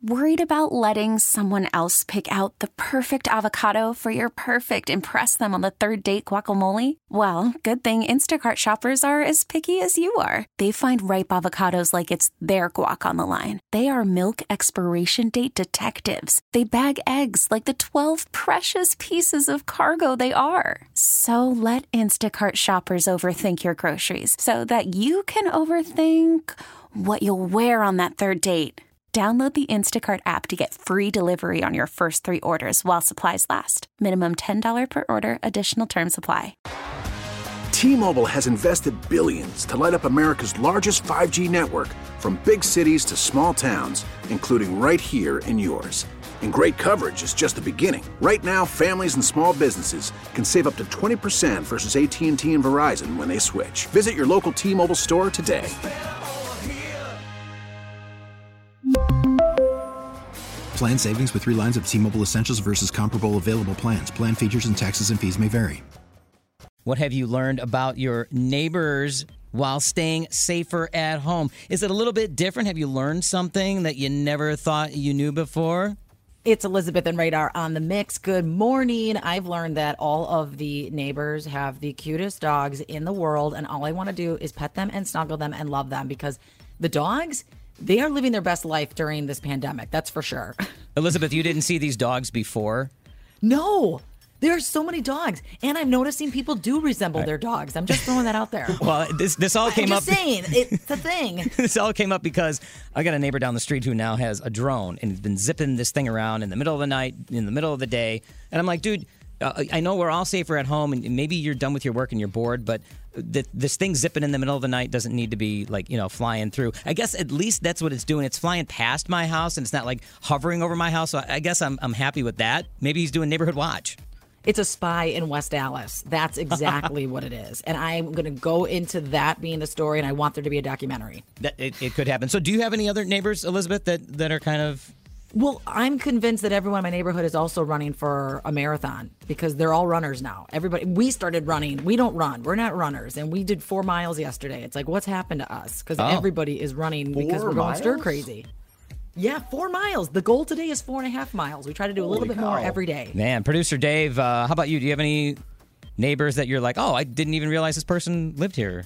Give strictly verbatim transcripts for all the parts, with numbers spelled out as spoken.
Worried about letting someone else pick out the perfect avocado for your perfect impress them on the third date guacamole? Well, good thing Instacart shoppers are as picky as you are. They find ripe avocados like it's their guac on the line. They are milk expiration date detectives. They bag eggs like the twelve precious pieces of cargo they are. So let Instacart shoppers overthink your groceries so that you can overthink what you'll wear on that third date. Download the Instacart app to get free delivery on your first three orders while supplies last. Minimum ten dollars per order. Additional terms apply. T-Mobile has invested billions to light up America's largest five G network, from big cities to small towns, including right here in yours. And great coverage is just the beginning. Right now, families and small businesses can save up to twenty percent versus A T and T and Verizon when they switch. Visit your local T-Mobile store today. Plan savings with three lines of T-Mobile Essentials versus comparable available plans. Plan features and taxes and fees may vary. What have you learned about your neighbors while staying safer at home? Is it a little bit different? Have you learned something that you never thought you knew before? It's Elizabeth and Radar on the mix. Good morning. I've learned that all of the neighbors have the cutest dogs in the world, and all I want to do is pet them and snuggle them and love them, because the dogs, they are living their best life during this pandemic. That's for sure. Elizabeth, you didn't see these dogs before? No. There are so many dogs, and I'm noticing people do resemble right. their dogs. I'm just throwing that out there. Well, this this all came I'm up. just saying, it's a thing. This all came up because I got a neighbor down the street who now has a drone and has been zipping this thing around in the middle of the night, in the middle of the day, and I'm like, dude, uh, I know we're all safer at home, and maybe you're done with your work and you're bored, but th- this thing zipping in the middle of the night doesn't need to be like, you know, flying through. I guess at least that's what it's doing. It's flying past my house, and it's not like hovering over my house. So I, I guess I'm I'm happy with that. Maybe he's doing neighborhood watch. It's a spy in West Dallas. That's exactly what it is. And I'm going to go into that being the story, and I want there to be a documentary. That it, it could happen. So do you have any other neighbors, Elizabeth, that, that are kind of... Well, I'm convinced that everyone in my neighborhood is also running for a marathon, because they're all runners now. Everybody, we started running. We don't run. We're not runners. And we did four miles yesterday. It's like, what's happened to us? Because oh. everybody is running four because we're miles? going stir crazy. Yeah, four miles. The goal today is four and a half miles. We try to do a Holy little bit cow. more every day. Man, producer Dave, uh, how about you? Do you have any neighbors that you're like, oh, I didn't even realize this person lived here?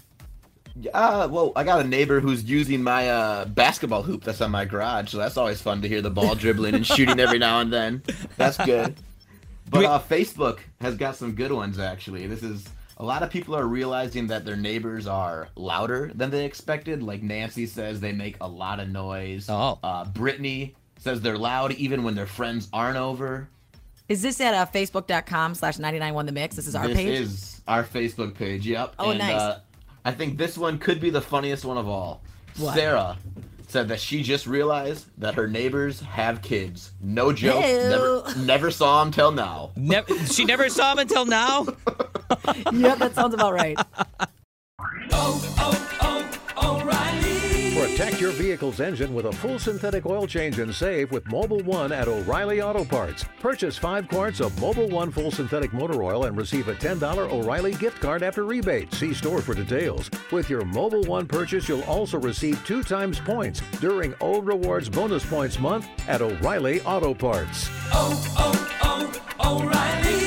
Uh, well, I got a neighbor who's using my uh, basketball hoop that's on my garage, so that's always fun to hear the ball dribbling and shooting every now and then. That's good. But uh, Facebook has got some good ones, actually. This is... A lot of people are realizing that their neighbors are louder than they expected. Like Nancy says they make a lot of noise. Oh. Uh, Brittany says they're loud even when their friends aren't over. Is this at uh, facebook.com slash 991 The Mix? This is our this page? This is our Facebook page, yep. Oh, and, nice. Uh, I think this one could be the funniest one of all. What? Sarah said that she just realized that her neighbors have kids. No joke. Ew. Never, never saw them till now. Never, she never saw him until now? Yep, that sounds about right. Oh, oh, oh, O'Reilly. Protect your vehicle's engine with a full synthetic oil change and save with Mobil one at O'Reilly Auto Parts. Purchase five quarts of Mobil one full synthetic motor oil and receive a ten dollars O'Reilly gift card after rebate. See store for details. With your Mobil one purchase, you'll also receive two times points during O Rewards Bonus Points Month at O'Reilly Auto Parts. Oh, oh, oh, O'Reilly.